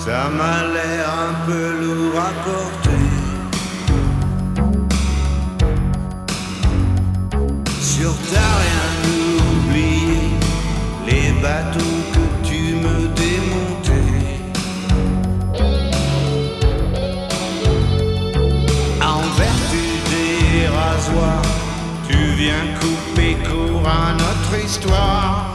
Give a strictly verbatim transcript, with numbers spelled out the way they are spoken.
Ça m'a l'air un peu lourd à porter. Sur t'as rien oublié, les bateaux que tu me démontais. En vertu des rasoirs, tu viens couper court à notre histoire.